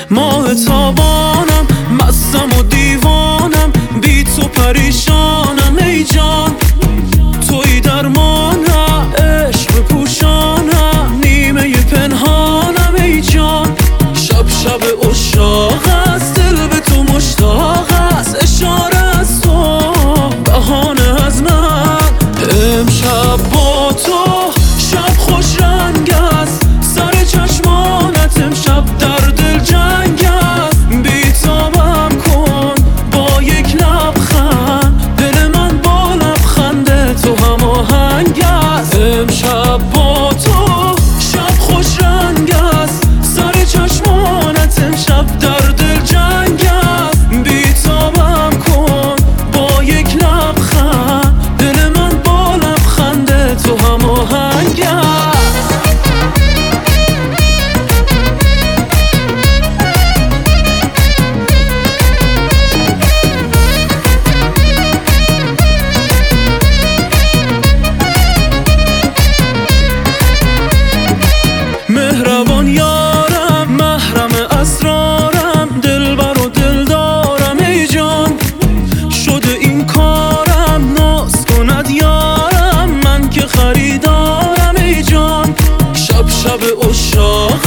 ماه تابانم، مستم و دیوانم، بی تو پریشانم ای جان. توی درمانم، عشق بپوشانم، نیمه پنهانم ای جان. شب شب عشاق است، دل به تو مشتاق است، اشاره از تو، بهانه از من. امشب با تو شب خوش رنگ است، سر چشمانت امشب در دل جنگ است. بیتابم کن با یک لبخند، دل من با لبخند تو هماهنگ است. امشب با تو شب خوش رنگ است، سر چشمانت امشب در دل جنگ است. بیتابم کن با یک لبخند، دل من با لبخند تو هماهنگ است. مهربان یارم، محرم اسرارم، دلبر و دلدارم ای جان. شده این کارم، ناز کند یارم، من که خریدارم ای جان. شب شب عشاق